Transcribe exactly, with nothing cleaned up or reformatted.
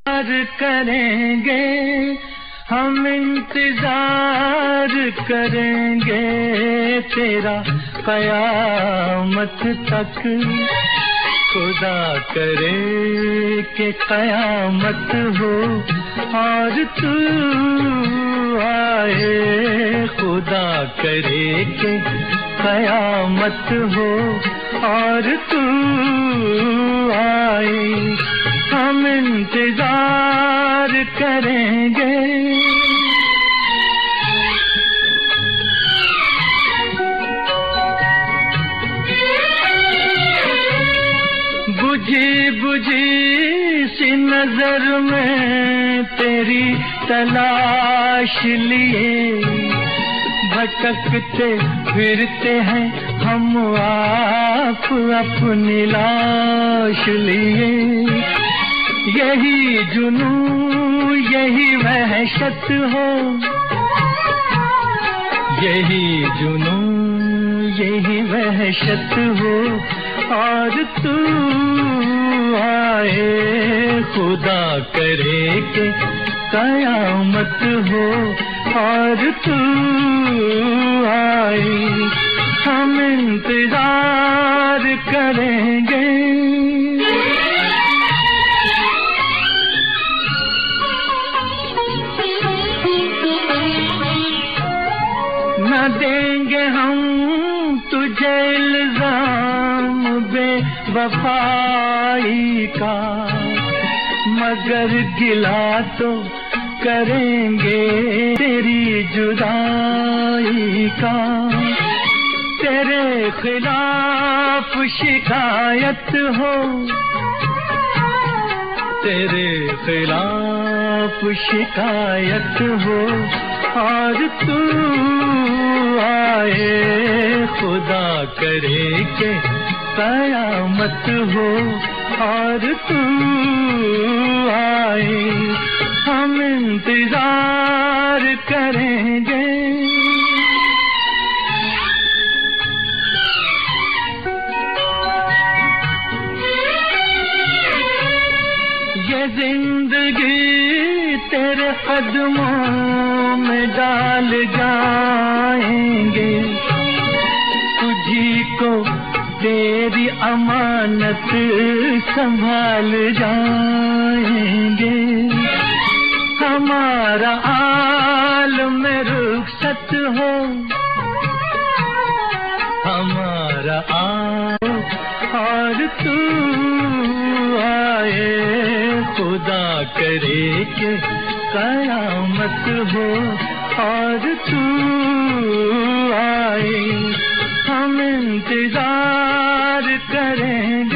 करेंगे हम इंतजार करेंगे तेरा कयामत तक। खुदा करे कि कयामत हो और तू आए। खुदा करे कि कयामत हो और तू आए। हम इंतजार करेंगे। बुझी बुझी सी नजर में तेरी तलाश लिए भटकते फिरते हैं हम आप अपनी लाश लिए। यही जुनून यही वहशत हो, यही जुनून यही वहशत हो और तू आए। खुदा करे कि कयामत हो और तू आए। हम इंतजार करेंगे। न देंगे हम तुझे इल्जाम बेवफाई का, मगर गिला तो करेंगे तेरी जुदाई का। तेरे खिलाफ शिकायत हो, तेरे खिलाफ शिकायत हो और तू आए। खुदा करे कि कयामत हो और तू आए। हम इंतजार करेंगे। ये जिंदगी तेरे कदमों में डाल जाएंगे। तुझी को तेरी अमानत संभाल जाएंगे। हमारा आलम रुखसत हो, हमारा आल और तू आए। खुदा करे कि कयामत हो और तू आए। हम इंतजार करें।